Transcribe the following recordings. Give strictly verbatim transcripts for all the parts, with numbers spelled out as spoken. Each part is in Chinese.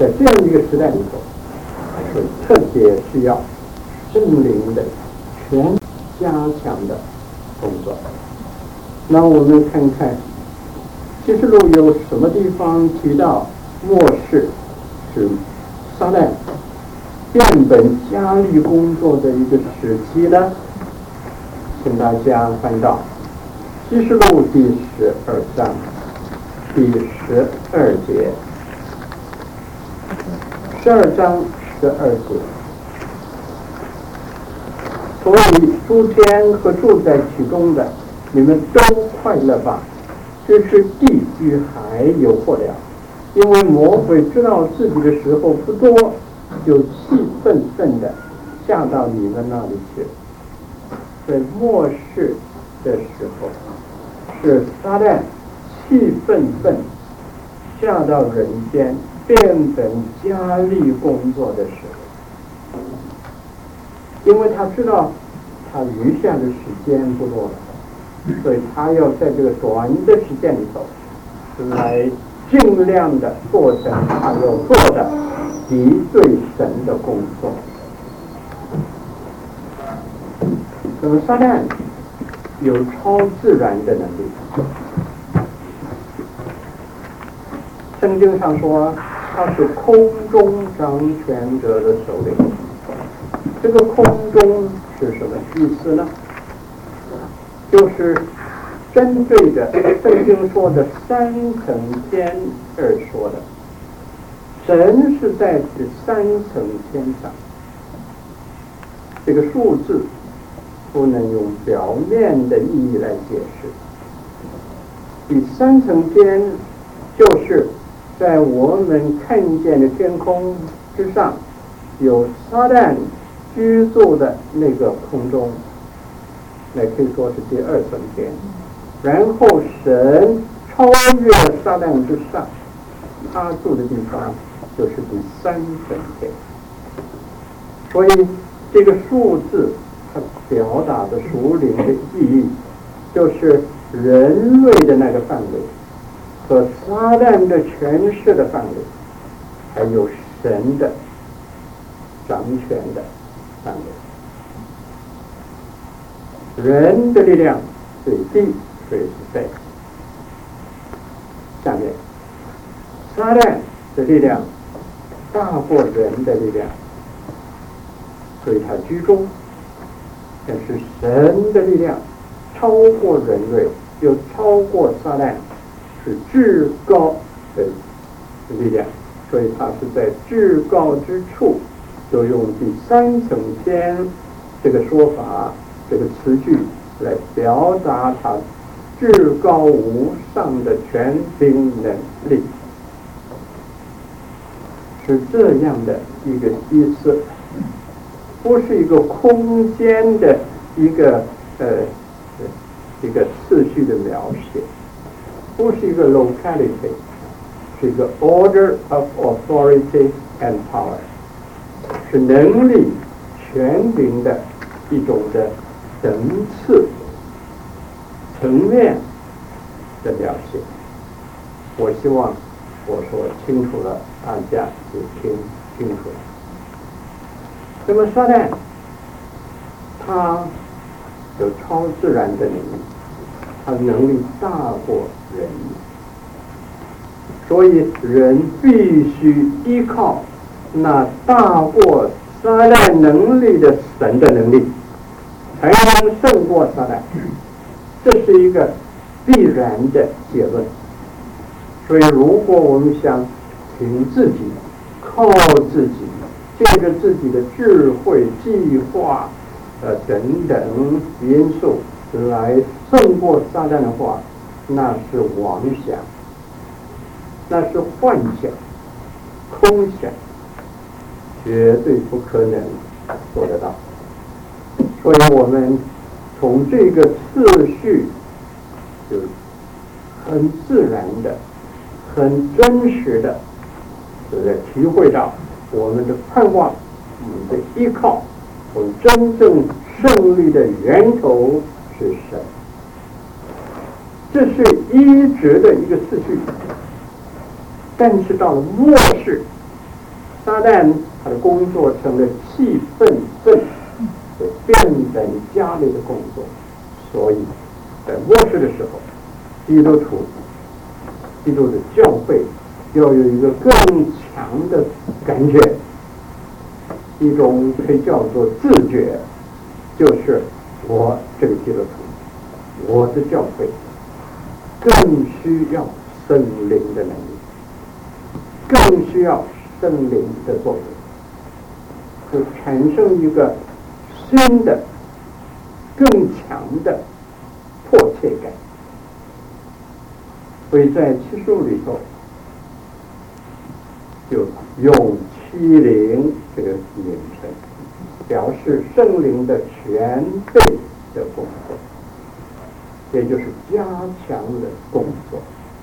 在这样一个时代里头，是特别需要圣灵的全加强的工作。那我们看看启示录有什么地方提到末世是撒旦变本加厉工作的一个时期呢？请大家翻到启示录第十二章第十二节，十二章十二节。所以诸天和住在其中的，你们都快乐吧！这是地与海有祸了，因为魔鬼知道自己的时候不多，就气愤愤的下到你们那里去。在末世的时候，是撒旦气愤愤下到人间，变本加厉工作的时候，因为他知道他余下的时间不多了，所以他要在这个短的时间里头来尽量的做成他要做的敌对神的工作。那么撒旦有超自然的能力，圣经上说他是空中掌权者的首领。这个空中是什么意思呢？就是针对着圣经说的三层天而说的。神是在这三层天上，这个数字不能用表面的意义来解释。第三层天就是在我们看见的天空之上有撒旦居住的那个空中，那可以说是第二层天。然后神超越撒旦之上，他住的地方就是第三层天。所以这个数字它表达的属灵的意义，就是人类的那个范围和撒旦的权势的范围，还有神的掌权的范围。人的力量最低，所以是在下面；撒旦的力量大过人的力量，所以他居中。但是神的力量超过人类，又超过撒旦，是至高的力量，所以他是在至高之处，就用第三层天这个说法，这个词句来表达他至高无上的权柄能力，是这样的一个意思。不是一个空间的一个呃一个次序的描写，不是一个 locality， 是一个 order of authority and power， 是能力权柄的一种的层次层面的描写。我希望我说清楚了，大家也听清楚了。那么撒旦他有超自然的能力，他能力大过人，所以人必须依靠那大过撒旦能力的神的能力，才能胜过撒旦。这是一个必然的结论。所以如果我们想凭自己靠自己，借着自己的智慧、计划、呃等等因素来胜过撒旦的话，那是妄想，那是幻想、空想，绝对不可能做得到。所以我们从这个次序，就很自然的、很真实的来体会到我们的盼望，我们的依靠，我们真正胜利的源头是神。这是一直的一个次序，但是到了末世， 撒旦他的工作成了气氛症，变本加厉的工作，所以在末世的时候，基督徒、基督的教会要有一个更强的感觉，一种可以叫做自觉，就是我这个基督徒，我的教会更需要圣灵的能力，更需要圣灵的作用，就产生一个新的、更强的迫切感。所以在启示录里头，就用欺凌这个名称，表示圣灵的全备的工作，也就是加强的工作。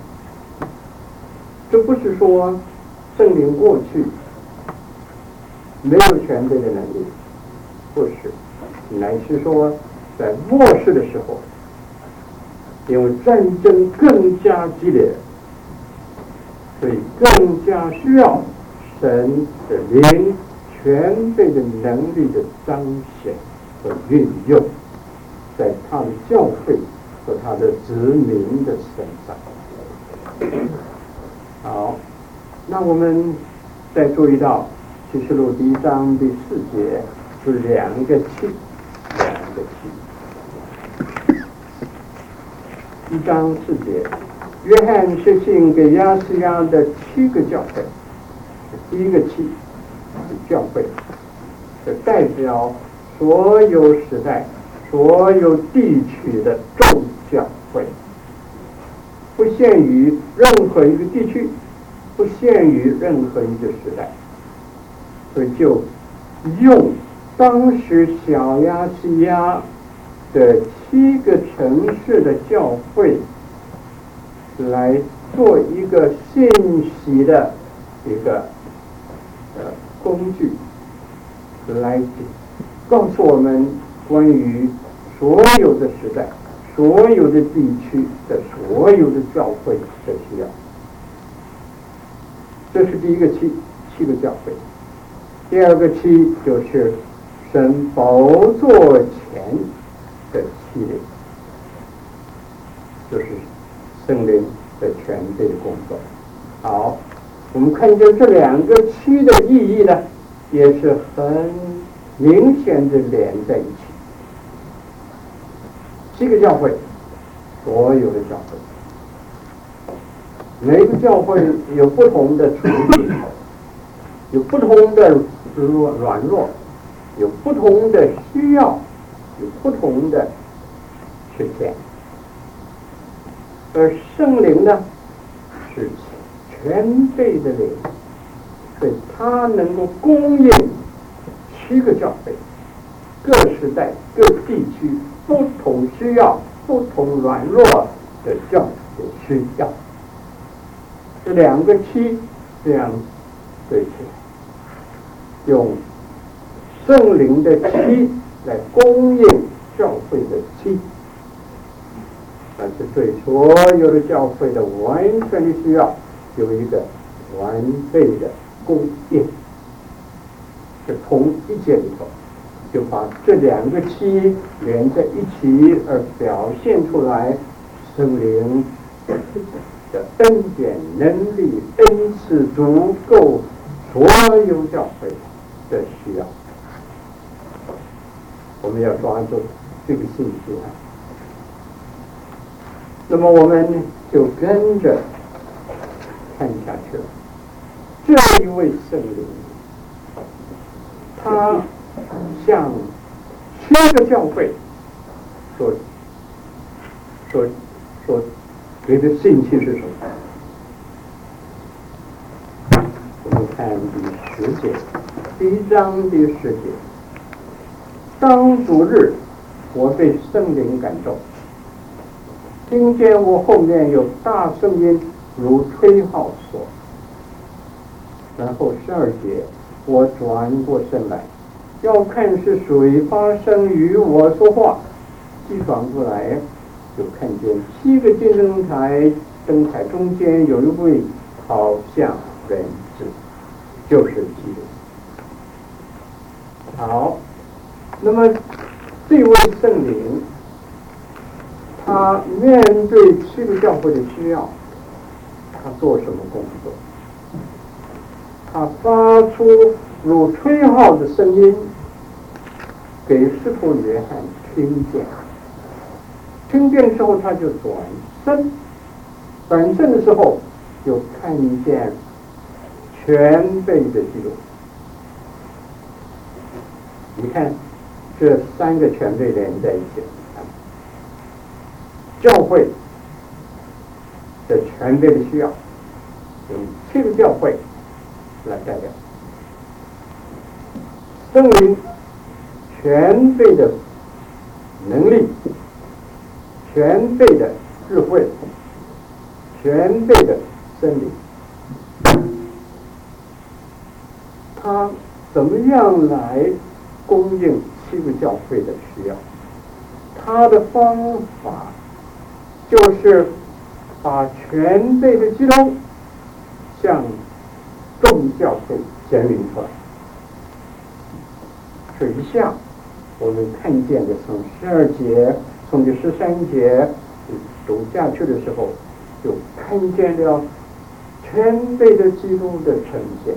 这不是说圣灵过去没有全备的能力，不是，乃是说在末世的时候，因为战争更加激烈，所以更加需要神的灵全备的能力的彰显和运用，在他的教会和他的子民的身上。好，那我们再注意到启示录第一章第四节是两个七，两个七。一章四节，约翰写信给亚细亚的七个教会，第一个七是教会，是代表所有时代、所有地区的众教会，不限于任何一个地区，不限于任何一个时代，所以就用当时小亚细亚的七个城市的教会来做一个信息的一个呃工具，来告诉我们关于所有的时代、所有的地区的所有的教会的需要。这是第一个七，七个教会。第二个七就是神宝座前的七灵，就是圣灵的全备的工作。好，我们看见这两个七的意义呢，也是很明显的连在一起。七个教会，所有的教会，每个教会有不同的处境，有不同的软弱，有不同的需要，有不同的缺陷，而圣灵呢是全备的灵，所以它能够供应七个教会，各时代、各地区不同需要、不同软弱的教会需要。这两个七这样对起来，用圣灵的七来供应教会的七，但是对所有的教会的完全的需要有一个完备的供应。是同一节里头就把这两个七连在一起，而表现出来圣灵的恩典、能力、恩赐足够所有教会的需要。我们要抓住这个信息啊。那么我们就跟着看下去了。这一位圣灵，他向七个教会所所所给的信息是什么？我们看第十节，第一章第十节。当主日，我被圣灵感动，听见我后面有大声音如吹号说。然后十二节，我转过身来，要看是谁发声与我说话。一转过来，就看见七个金灯台，灯台中间有一位好像人子。 就是基督。好，那么这位圣灵，他面对七个教会的需要，他做什么工作？他发出如吹号的声音，给使徒约翰听见。听见之后，他就转身，转身的时候就看见全备的基督。你看，这三个全备连在一起，教会的全备的需要，用七个教会来代表。圣灵全备的能力，全备的智慧，全备的真理，他怎么样来供应七个教会的需要？他的方法就是把全备的基督向众教会显明出来。这一下我们看见的，从十二节从这十三节读下去的时候，就看见了全备的基督的呈现，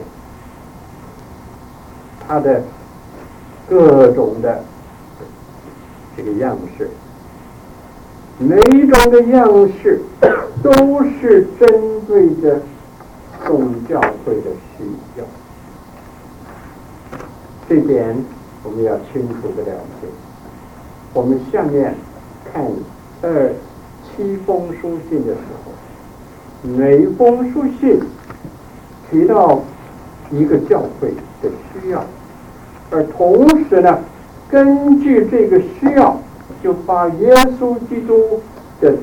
他的各种的这个样式，每一种的样式都是针对着众教会的需要。这点我们要清楚的了解。我们下面看二七封书信的时候，每封书信提到一个教会的需要，而同时呢，根据这个需要，就把耶稣基督的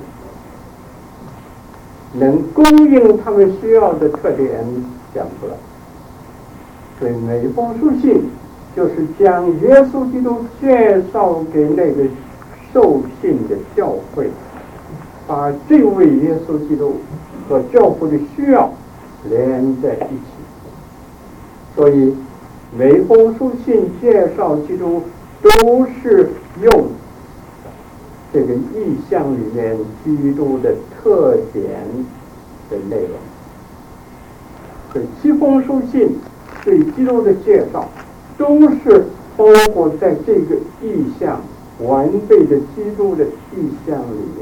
能供应他们需要的特点讲出来。所以每封书信就是将耶稣基督介绍给那个受信的教会，把这位耶稣基督和教会的需要连在一起。所以每封书信介绍基督都是用这个意象里面基督的特点的内容。所以七封书信对基督的介绍都是包括在这个意象完备的基督的意象里面，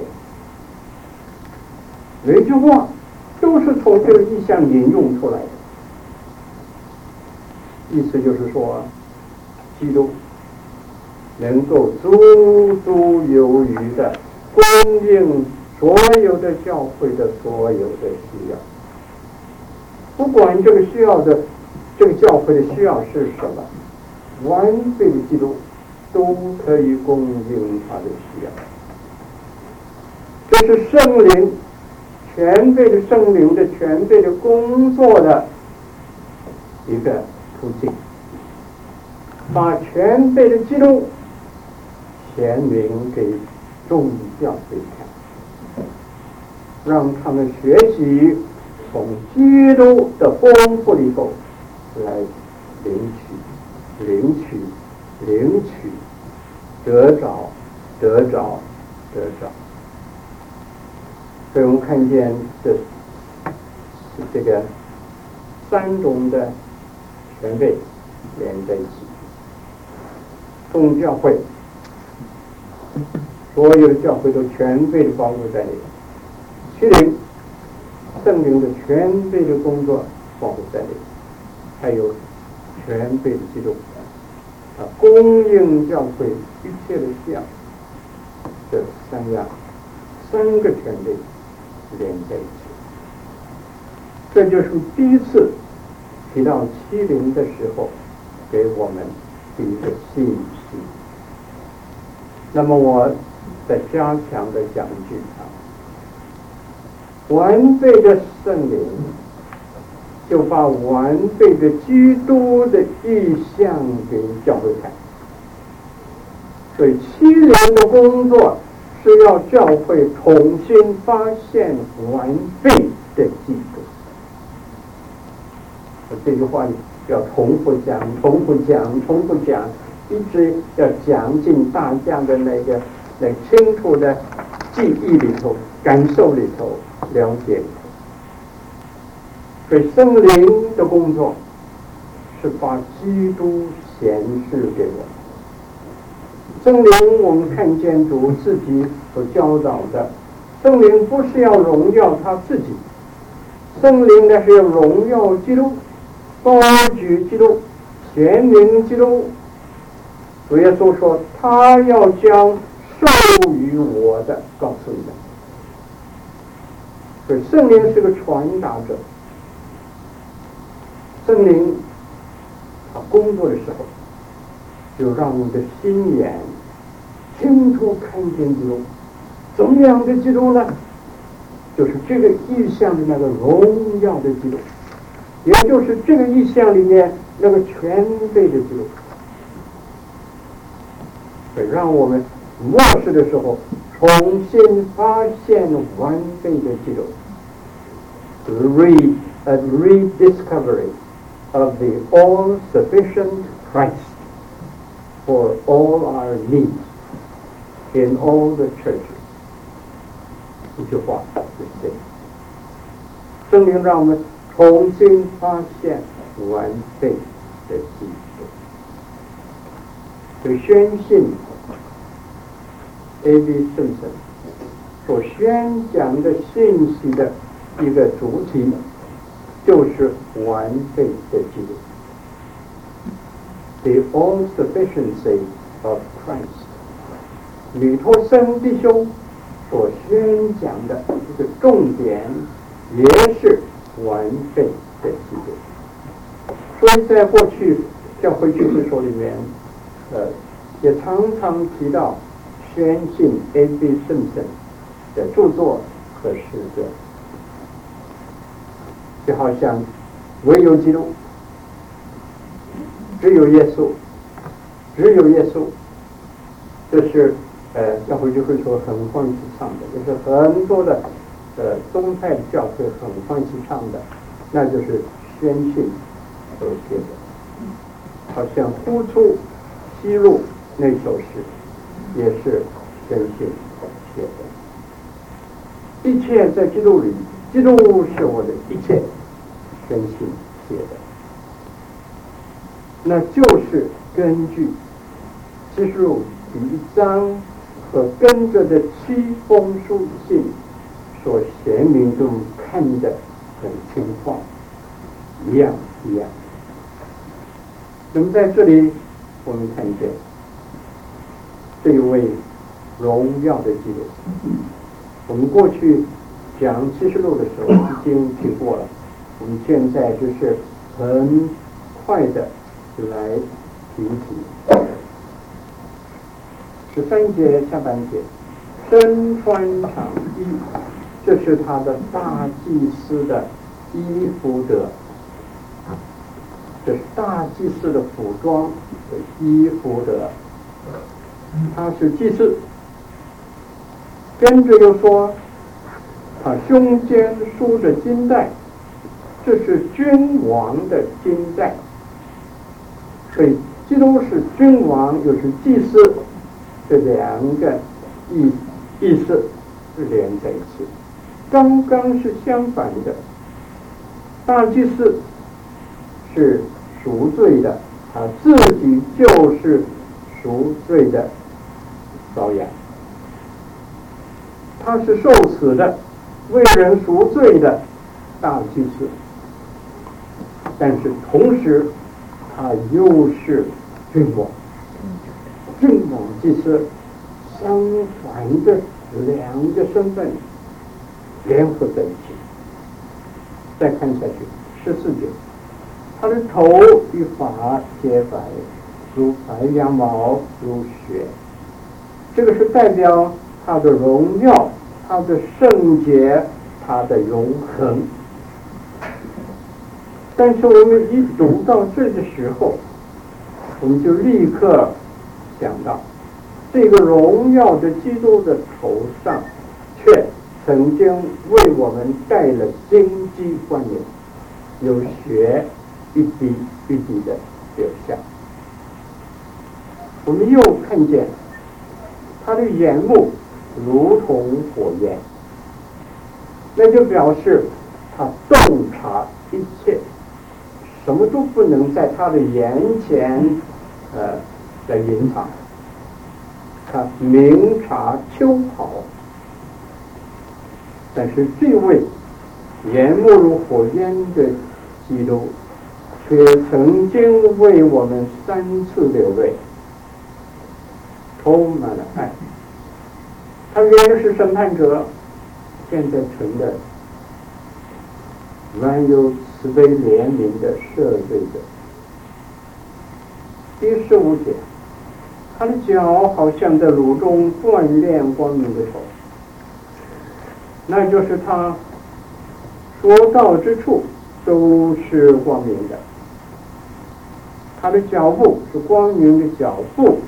每句话都是从这个意象引用出来的。意思就是说，基督能够足足有余的供应所有的教会的所有的需要，不管这个需要的这个教会的需要是什么，完备的基督都可以供应他的需要。这是圣灵全备的圣灵的全备的工作的一个途径，把全备的基督显明给众教会看，让他们学习从基督的丰富里头来领取领取领取得着得着得着。所以我们看见这这个三种的全备连在一起。众教会所有的教会都全备的包括在内，七灵圣灵的全备的工作包括在内，还有全备的基督啊，供应教会一切的需要，这三样三个全备连在一起。这就是第一次提到七灵的时候给我们第一个信息。那么我再加强的讲一句啊，完备的圣灵就把完备的基督的意象给教会看。所以七灵的工作是要教会重新发现完备的基督。这句话要重复讲、重复讲、重复讲，一直要讲进大家的那个那清楚的记忆里头、感受里头、了解里头。所以圣灵的工作是把基督显示给我们。圣灵，我们看见主自己所教导的，圣灵不是要荣耀他自己，圣灵呢是要荣耀基督，高举基督，显明基督。主耶稣说，他要将授予我的告诉你们。所以圣灵是个传达者，圣灵他工作的时候，就让我们的心眼清楚看见基督。怎么样的基督呢？就是这个意象的那个荣耀的基督，也就是这个意象里面那个全备的基督。所以让我们末世的时候重新发现完备的基督。Re a rediscovery of the all-sufficient Christ for all our needs in all the churches. 一句话就是这样，圣灵让我们重新发现完备的基督。所以宣信 A B Simpson 所宣讲的信息的一个主题，就是完备的基督。The all-sufficiency of Christ。吕托生弟兄所宣讲的这个重点，也是完备的基督。所以在过去教会聚会所里面，呃，也常常提到宣信 A B Simpson 的著作和诗歌，就好像唯有基督，只有耶稣，只有耶稣，这是呃教会聚会所很欢喜唱的，也是很多的呃宗派的教会很欢喜唱的，那就是宣信所写的，好像呼出西路那首诗也是宣信写的。一切在基督里，基督是我的一切，宣信写的，那就是根据启示录第一章和跟着的七封书信所显明中看的很情况一样一样。那么在这里我们看见这一位荣耀的基督，我们过去讲启示录的时候已经提过了，我们现在就是很快的来提一提。十三节下半节，身穿长衣，这是他的大祭司的衣服的，这是大祭司的服装的衣服的，他是祭司。跟着又说，他胸间束着金带，这是君王的金带。所以基督是君王，又是祭司，这两个意意思是连在一起。刚刚是相反的，大祭司是赎罪的，他自己就是赎罪的羔羊，他是受死的，为人赎罪的大祭司，但是同时他又是君王，君王祭司相反的两个身份联合在一起。再看下去，十四节，他的头与发洁白，如白羊毛，如雪。这个是代表他的荣耀，他的圣洁，他的永恒。但是我们一读到这个时候，我们就立刻想到，这个荣耀的基督的头上，却曾经为我们戴了荆棘冠冕，有血， 一滴一滴的流下。我们又看见他的眼目如同火焰，那就表示他洞察一切，什么都不能在他的眼前呃来隐藏，他明察秋毫。但是这位眼目如火焰的基督，却曾经为我们三次流泪，充满了爱。他原是审判者，现在成了满有慈悲怜悯的赦罪者。第十五节，他的脚好像在炉中锻炼光明的手，那就是他所到之处都是光明的。他的脚步是光明的脚步，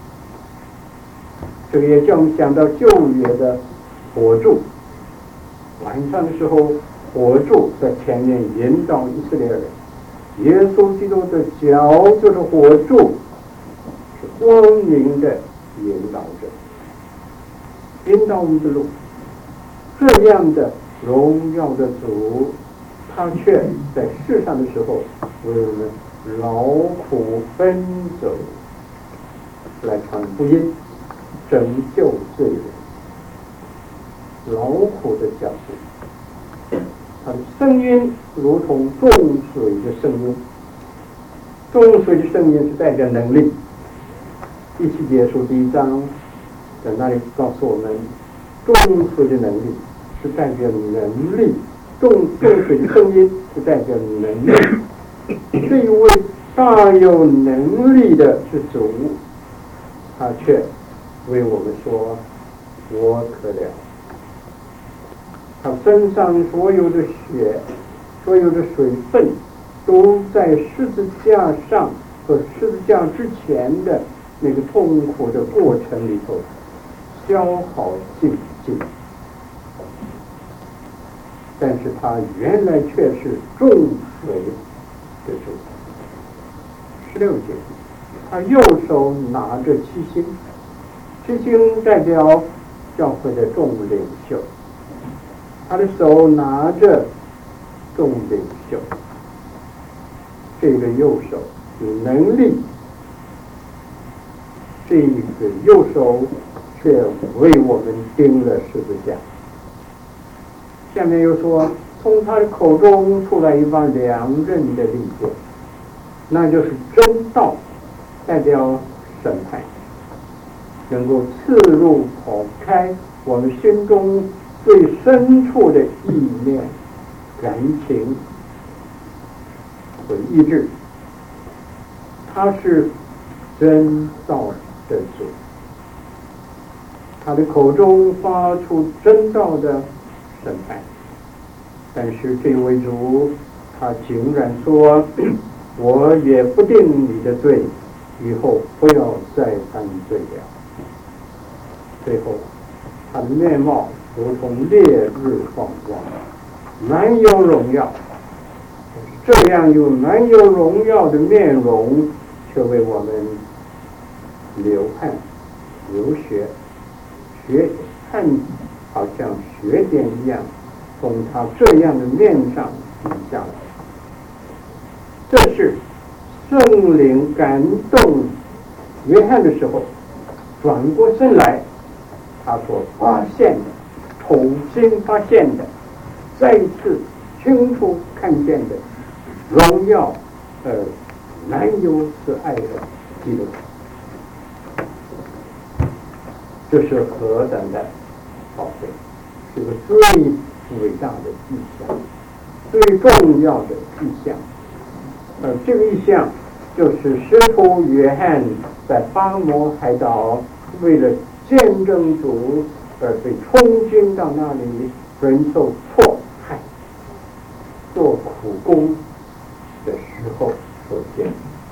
这个也叫我们想到旧约的火柱，晚上的时候火柱在前面引导以色列人，耶稣基督的脚就是火柱，是光明的引导者，引导我们的路。这样的荣耀的主，他却在世上的时候为我们劳苦奔走，来传福音，拯救罪人。劳苦的脚步，他的声音如同众水的声音，众水的声音是代表能力。一起结束第一章，在那里告诉我们，众水的能力是代表能力，众众水的声音是代表能力。这一位大有能力的是主，他却为我们说：“我渴了。”他身上所有的血，所有的水分，都在十字架上和十字架之前的那个痛苦的过程里头消耗尽尽。但是他原来却是众水的主。十六节，他右手拿着七星，七星代表教会的众领袖，他的手拿着众领袖，这个右手有能力，这个右手却为我们钉了十字架。下面又说，从他的口中出来一把两刃的利剑，那就是真道，代表审判，能够刺入剖开我们心中最深处的意念、感情和意志。他是真道的主，他的口中发出真道的审判。但是这位主，他竟然说：“我也不定你的罪，以后不要再犯罪了。”最后，他的面貌如同烈日放光，满有荣耀。这样有满有荣耀的面容，却为我们流汗、流血，血汗好像血点一样，从他这样的面上滴下来。这是圣灵感动约翰的时候，转过身来，他所发现的，重新发现的，再一次清楚看见的荣耀，呃，难有之爱的基督。这是何等的宝贵，是个最伟大的意象，最重要的意象。呃，这个意象就是使徒约翰在巴摩海岛为了见证主而被充军到那里，忍受迫害、做苦工的时候所见。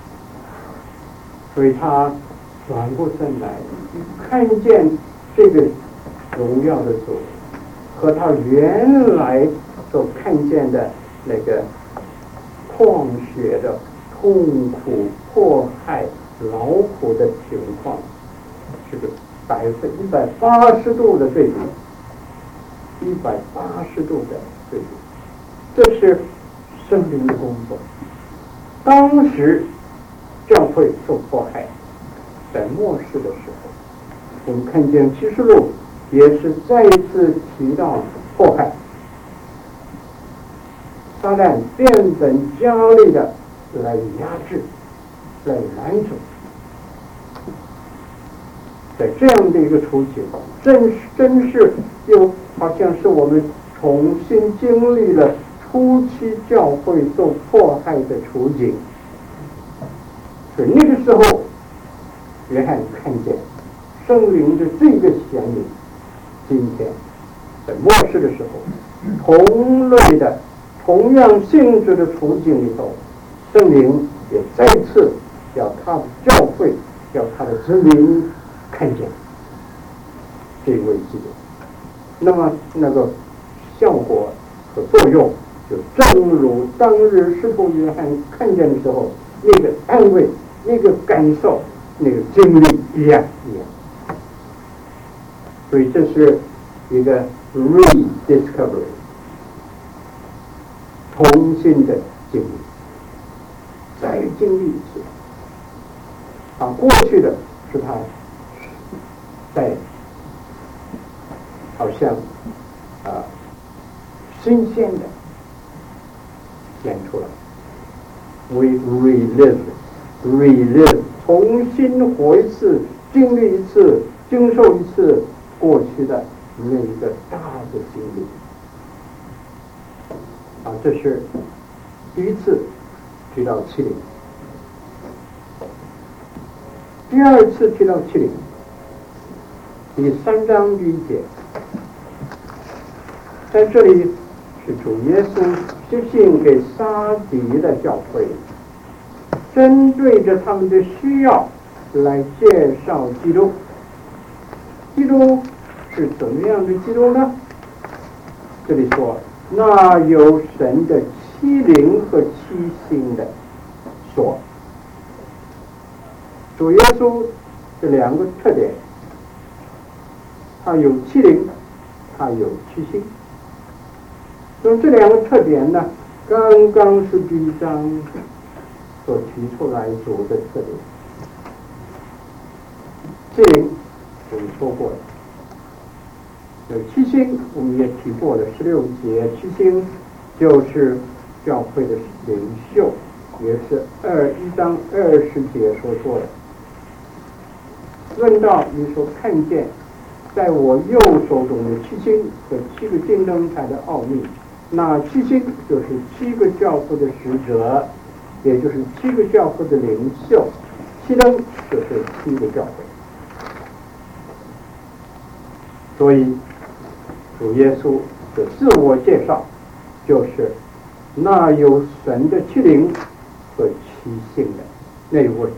所以他转过身来，看见这个荣耀的主和他原来所看见的那个旷血的痛苦、迫害、劳苦的情况，这个百分一百八十度的对比，一百八十度的对比，这是圣灵的工作。当时教会受迫害，在末世的时候，我们看见启示录也是再一次提到迫害，撒旦变本加厉的来压制，来拦阻。在这样的一个处境，真真是又好像是我们重新经历了初期教会受迫害的处境。所以那个时候，约翰看见圣灵的这个显灵，今天在末世的时候，同类的同样性质的处境里头，圣灵也再次要他的教会，要他的子民看见这位基督。那么那个效果和作用，就正如当日使徒约翰看见的时候，那个安慰、那个感受、那个经历一样一样。所以这是一个 rediscovery， 重新的经历，再经历一次。啊，过去的是他在好像啊新鲜的演出来 ，we relive relive 重新活一次，经历一次，经受一次过去的那一个大的经历。啊，这是第一次提到欺凌，第二次提到欺凌，第三章第一节，在这里是主耶稣写信给撒底的教会，针对着他们的需要来介绍基督。基督是怎么样的基督呢？这里说，那有神的欺凌和欺心的说，主耶稣这两个特点，他有欺凌，他有欺心。所以这两个特点呢，刚刚是第一章所提出来主的特点。欺凌我们说过了，有欺心我们也提过了，十六节欺心就是教会的领袖，也是二一章二十节所说的。论到你所看见在我右手中的七星和七个金灯台的奥秘，那七星就是七个教父的使者，也就是七个教父的领袖，七灯就是七个教会。所以主耶稣的自我介绍就是那有神的欺凌和欺性的那一位。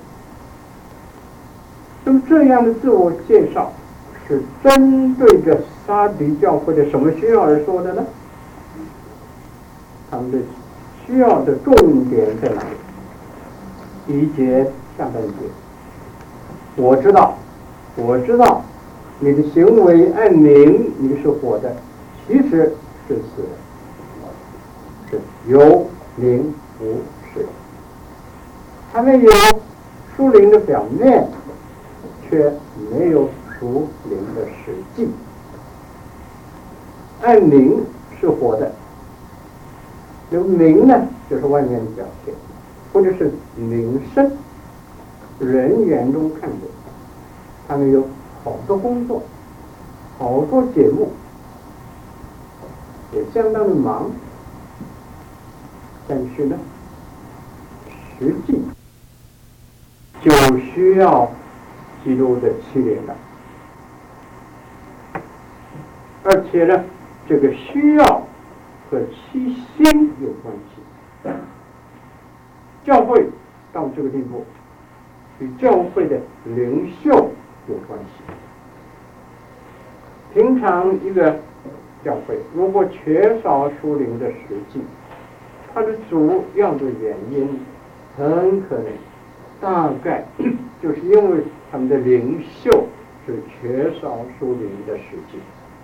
那么这样的自我介绍是针对着撒底教会的什么需要而说的呢？他们的需要的重点在哪里？第一节下半节，我知道，我知道你的行为按明你是活的，其实是死的，是有灵无实。他们有属灵的表面，却没有属灵的实际。按明是活的，有明呢，就是外面的表现，或者是名声，人眼中看着，他们有好多工作，好多节目，也相当的忙，但是呢，实际就需要基督的欺凌了。而且呢，这个需要和欺心有关系。教会到这个地步，与教会的领袖有关系。平常一个教会如果缺少属灵的实际， 它的主要的原因很可能大概就是因为他们的领袖是缺少属灵的实际，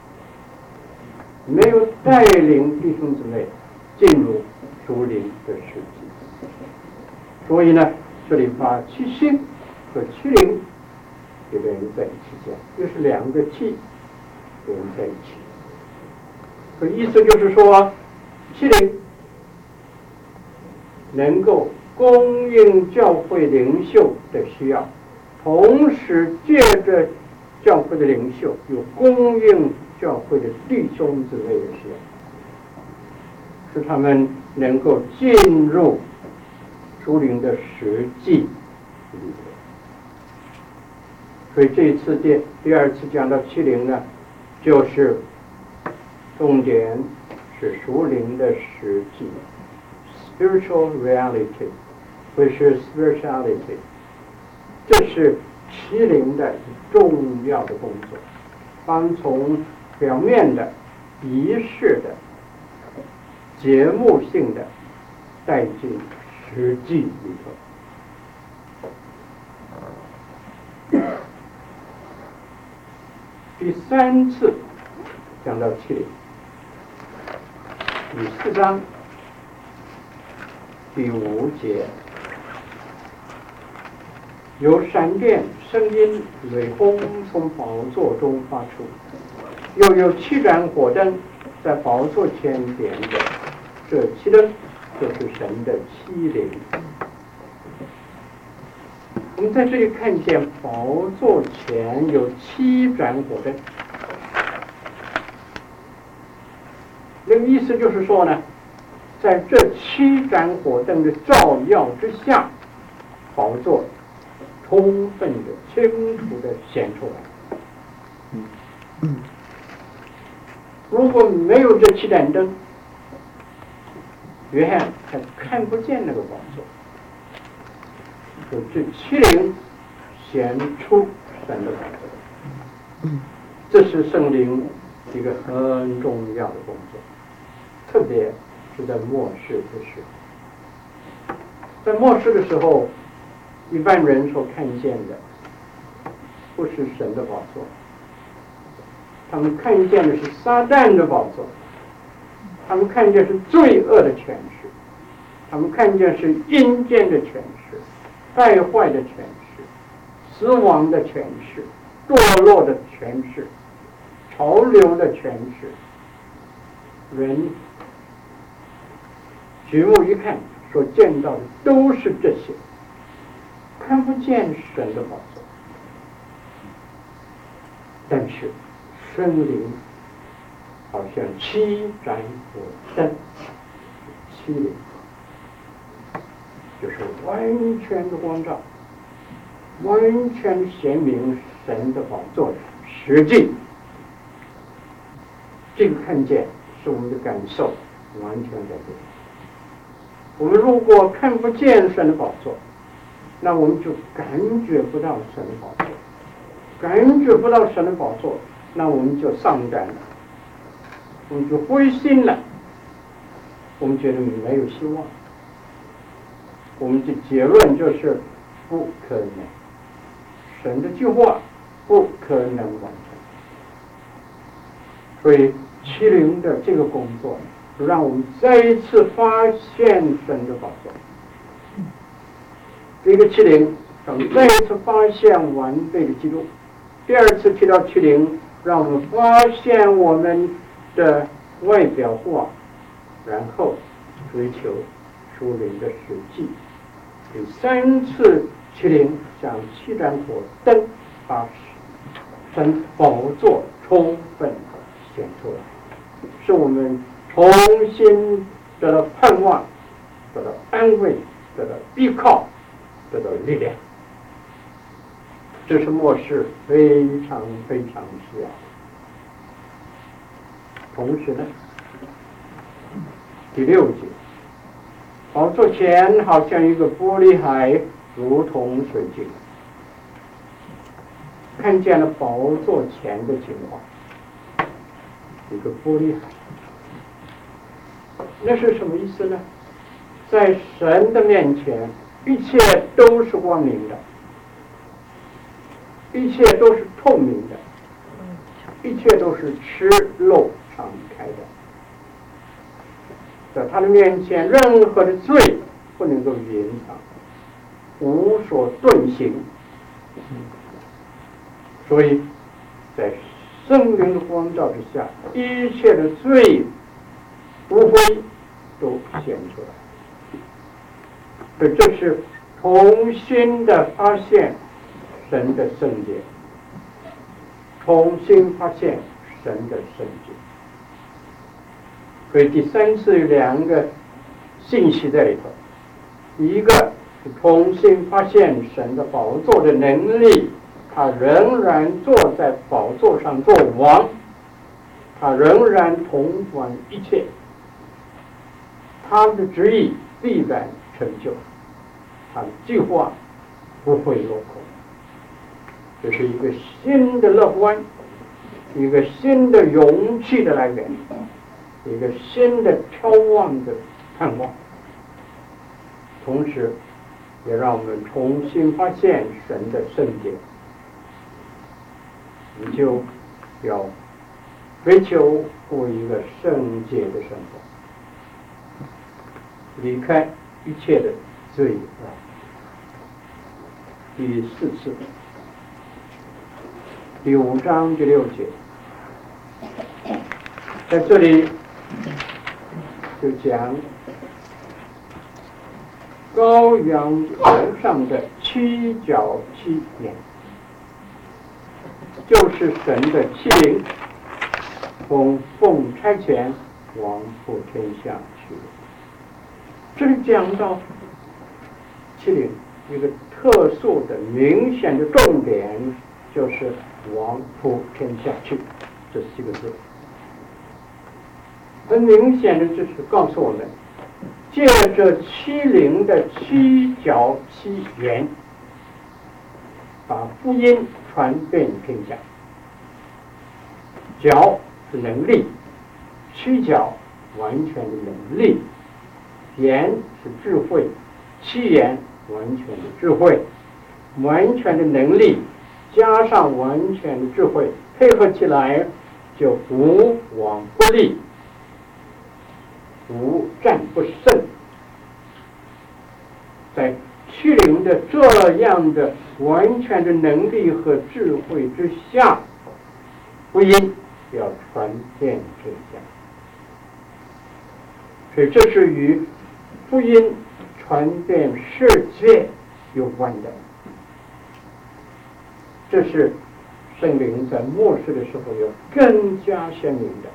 没有带领弟兄姊妹进入属灵的实际，所以呢，这里把七星和七灵给连在一起讲，又是两个七连在一起，所以意思就是说，七灵能够供应教会领袖的需要，同时借着教会的领袖有供应教会的弟兄姊妹的需要，使他们能够进入属灵的实际里头。所以这一次第第二次讲到七灵呢，就是重点是属灵的实际 spiritual reality， 或是 spirituality， 这是七灵的重要的工作，帮从表面的仪式的节目性的带进实际里头。第三次讲到七灵，第四章第五节，有闪电、声音、雷轰从宝座中发出，又有七盏火灯在宝座前点着，这七灯就是神的七灵。我们在这里看见宝座前有七盏火灯，那个意思就是说呢，在这七盏火灯的照耀之下，宝座充分的、清楚的显出来。如果没有这七盏灯，约翰还看不见那个宝座。这七灵显出神的宝座，这是圣灵一个很重要的工作，特别是在末世的时候。在末世的时候，一般人所看见的不是神的宝座，他们看见的是撒旦的宝座，他们看见是罪恶的权势，他们看见是阴间的权势，败坏的权势，死亡的权势，堕落的权势，潮流的权势。人举目一看，所见到的都是这些，看不见神的宝座。但是圣灵好像七盏火灯，七灵就是完全的光照，完全显明神的宝座的实际。这个看见是我们的感受完全改变。我们如果看不见神的宝座，那我们就感觉不到神的宝座，感觉不到神的宝座，那我们就丧胆了，我们就灰心了，我们觉得没有希望。我们的结论就是不可能，神的计划不可能完成。所以七灵的这个工作让我们再一次发现神的宝座。这个七灵让我们再一次发现完备的基督。第二次提到七灵，让我们发现我们的外表化，然后追求属灵的实际。第三次七灵像七盏火灯，把神宝座充分显出来，使我们重新得到盼望，得到安慰，得到依靠，得到力量。这是末世非常非常需要。同时呢，第六节，宝座前好像一个玻璃海，如同水晶。看见了宝座前的情况，一个玻璃海，那是什么意思呢？ 在神的面前，一切都是光明的，一切都是透明的，一切都是赤露敞开的。在他的面前，任何的罪不能够隐藏，无所遁形。所以在圣灵的光照之下，一切的罪无非都显出来。所以这是重新的发现神的圣洁，重新发现神的圣洁。所以第三次有两个信息在里头，一个是重新发现神的宝座的能力，他仍然坐在宝座上做王，他仍然统管一切，他的旨意必然成就，他的计划不会落空。这是一个新的乐观，一个新的勇气的来源，一个新的眺望的盼望，同时也让我们重新发现神的圣洁。你就要追求过一个圣洁的生活，离开一切的罪恶。第四次，第五章第六节，在这里就讲羔羊头上的七角七眼，就是神的七灵，奉奉差遣往普天下去。这里讲到七灵一个特殊的明显的重点，就是往普天下去这七个字。很明显的就是告诉我们，借着七灵的七角七眼，把福音传遍天下。角是能力，七角完全的能力，眼是智慧，七眼完全的智慧，完全的能力加上完全的智慧，配合起来就无往不利，无战不胜。在七灵的这样的完全的能力和智慧之下，福音要传遍天下。所以这是与福音传遍世界有关的。这是圣灵在末世的时候有更加鲜明的。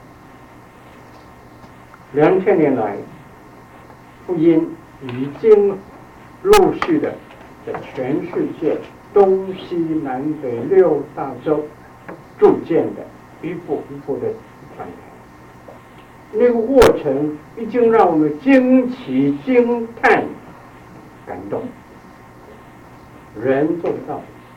两千年来，福音已经陆续的在全世界东西南北六大洲逐渐的一步一步的传开。那个过程已经让我们惊奇、惊叹、感动。人做不到。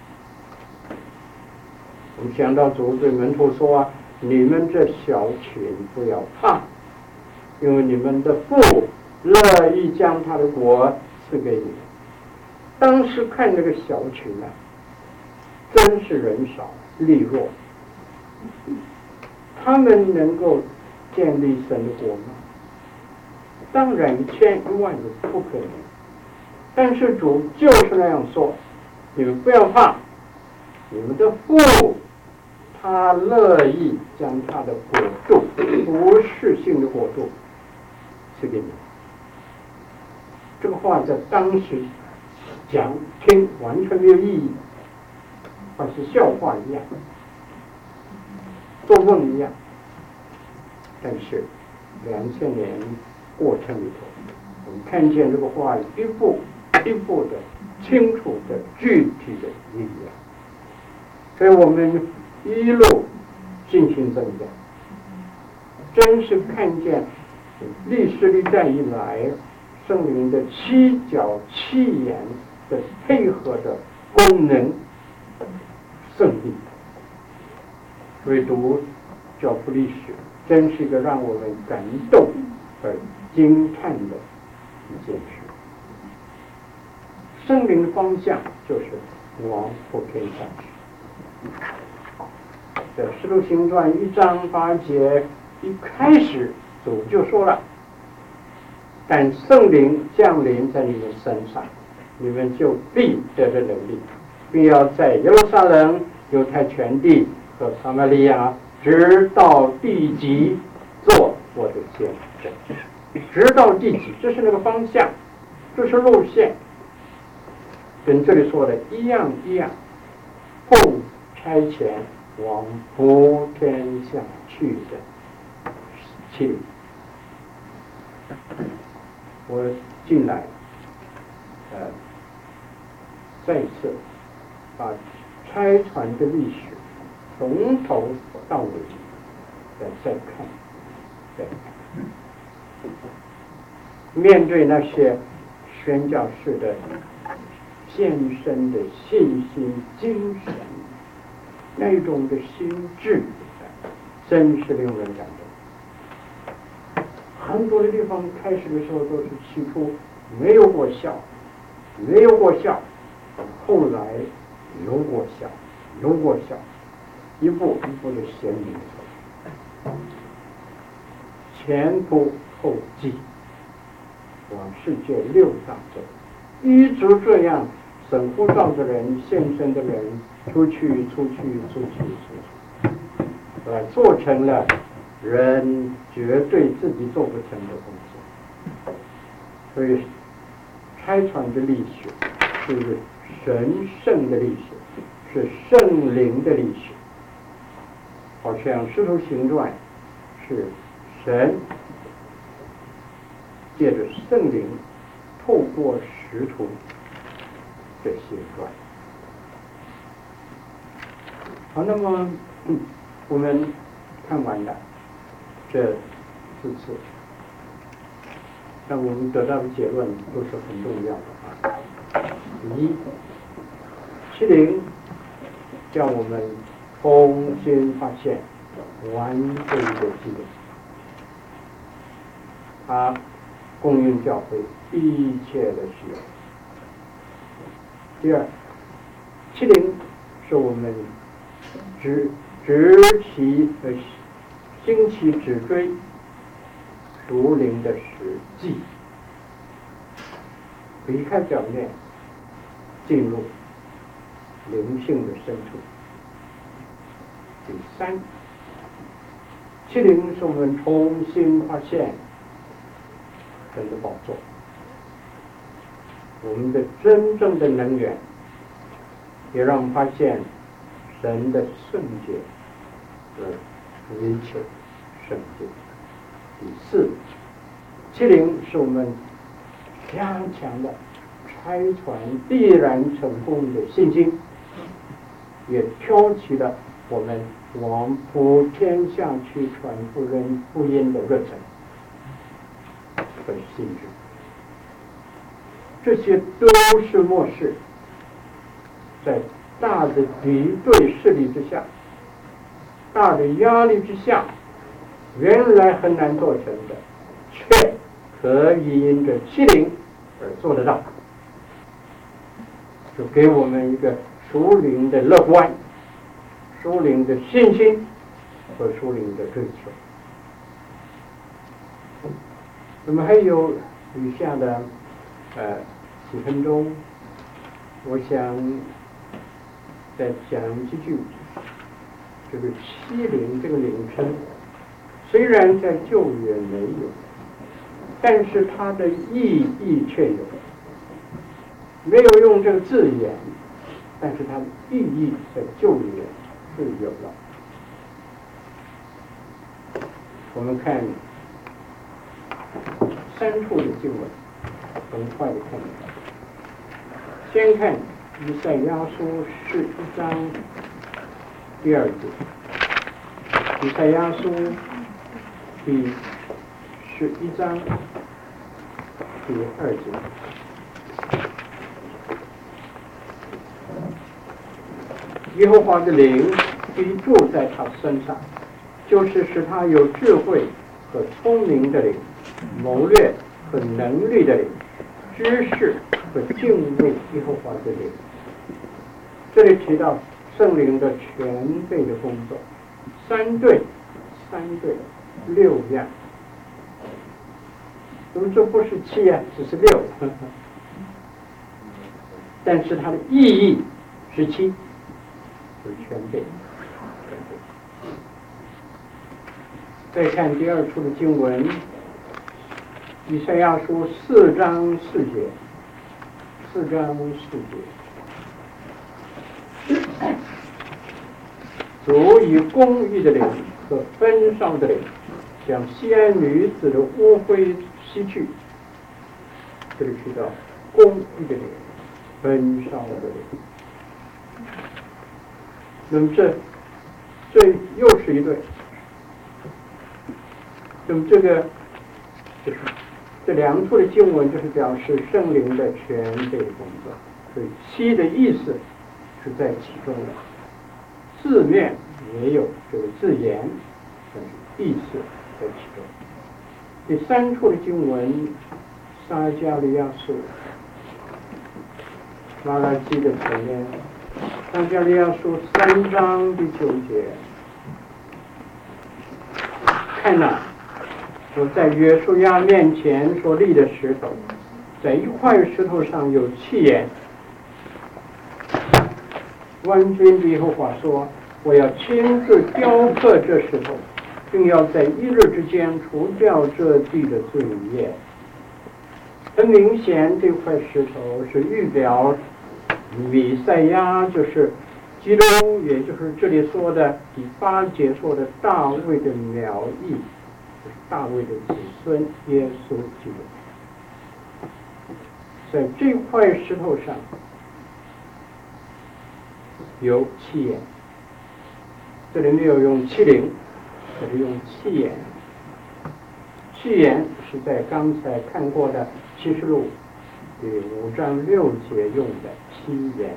我们想到主对门徒说啊，你们这小群不要怕，因为你们的父乐意将他的国赐给你们。当时看那个小群啊，真是人少力弱，他们能够建立神的国吗？当然一千一万个不可能。但是主就是那样说，你们不要怕，你们的父他乐意将他的国度，不是性的国度赐给你们。这个话在当时讲听完全没有意义，好像笑话一样，做梦一样。但是两千年过程里头，我们看见这个话一步一步的清楚的具体的意义啊，所以我们一路进行增长，真是看见历史历代以来圣灵的七角七眼的配合的功能胜利。所以读教父历史真是一个让我们感动而惊叹的一件事。圣灵的方向就是往普天下去。在《使徒行传》一章八节一开始，主就说了：“但圣灵降临在你们身上，你们就必得着能力，并要在耶路撒冷、犹太全地和撒玛利亚，直到地极，做我的见证。”直到地极，这是那个方向，这是路线，跟这里说的一样一样。后差遣往普天下去的七灵，我进来，呃，再一次把差传的历史从头到尾再再看，再看。面对那些宣教士的献身的信心精神，那种的心智，真是令人感动。很多的地方开始的时候都是起初没有过效，没有过效，后来有过效，有过效，一步一步的显明出来，前仆后继，往世界六大洲，一直这样神呼召的人、献身的人出去、出去、出去、出去，来做成了人绝对自己做不成的工作。所以差传的历史是神圣的历史，是圣灵的历史，好像《使徒行传》是神借着圣灵透过使徒的行传。好，那么、嗯、我们看完了这四次，但我们得到的结论都是很重要的啊。一，七灵叫我们重新发现完备的基督，他供应教会一切的需要。第二，七灵是我们直直其呃兴起直追属灵的实际，离开表面，进入灵性的深处。第三，七灵是我们重新发现神的宝座，我们的真正的能源，也让我们发现神的圣洁和追求圣洁。第四，七灵是我们加强的差传必然成功的信心，也挑起了我们往普天下去传福音福音的热忱和心智。这些都是末世在大的敌对势力之下，大的压力之下，原来很难做成的，却可以因着七灵而做得到，就给我们一个属灵的乐观、属灵的信心和属灵的追求。那么还有以下的呃几分钟，我想再讲几句。这个七灵这个名称，虽然在旧约没有，但是它的意义却有。没有用这个字眼，但是它的意义在旧约是有了。我们看三处的经文，很快的看。先看以赛亚书十一章第二节，以赛亚书第十一章第二节。耶和华的灵必住在他身上，就是使他有智慧和聪明的灵，谋略和能力的灵， 知识和敬畏耶和华的灵。这里提到圣灵的全备的工作，三对，三对，六样。那么这不是七啊，只是六，呵呵，但是它的意义是七，就是全备。再看第二处的经文，以赛亚书四章四节，四章四节，主以公义的灵和焚烧的灵，将西安女子的污秽吸去。这里提到公义的灵、焚烧的灵。那么这这又是一对。那么这个就是这两处的经文，就是表示圣灵的全备工作。所以七的意思是在其中的，字面也有这个字眼，但是意思在其中。第三处的经文，撒迦利亚书马拉基的前面，撒迦利亚书三章第九节，看哪，我在约书亚面前所立的石头，在一块石头上有气眼。万军的耶和华说：“我要亲自雕刻这石头，并要在一日之间除掉这地的罪孽。”很明显，这块石头是预表弥赛亚，就是基督，也就是这里说的第八节说的大卫的苗裔，就是大卫的子孙耶稣基督。在这块石头上有七眼，这里没有用七灵，这里用七眼。七眼是在刚才看过的启示录第五章六节用的七眼。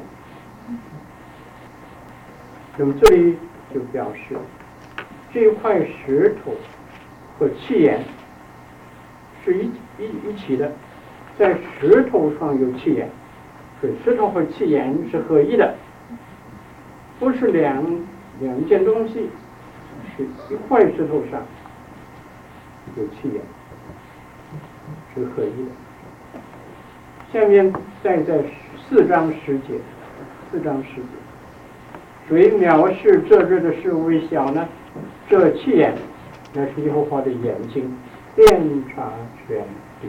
那么这里就表示这块石头和七眼是一一一起的，在石头上有七眼，所以石头和七眼是合一的，不是两两件东西，是一块石头上有七眼，是合一的。下面再在四章十节，四章十节，谁藐视这日的事为小呢？这七眼，那是耶和华的眼睛，遍察全地。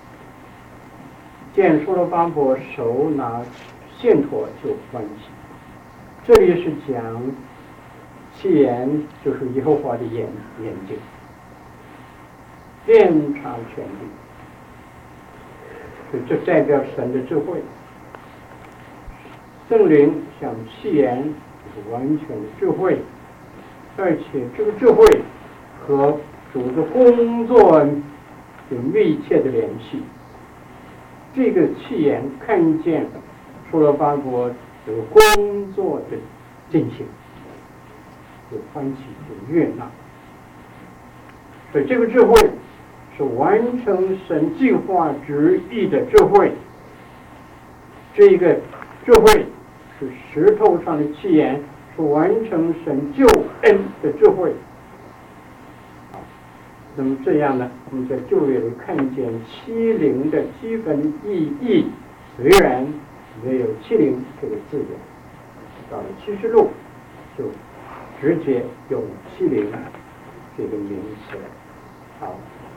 见说罗巴伯手拿线砣就欢喜。这里是讲七眼，就是耶和华的眼眼睛，遍察全地。所以这代表神的智慧。圣灵像七眼，就是完全的智慧，而且这个智慧和主的工作有密切的联系。这个七眼看见说罗巴伯有工作的进行，有欢喜，有悦纳。所以这个智慧是完成神计划旨意的智慧。这个智慧是石头上的七眼，是完成神救恩的智慧。那么这样呢，我们在旧约里看见七灵的基本意义，虽然没有七灵这个字眼，到了启示录就直接用七灵这个名词。好。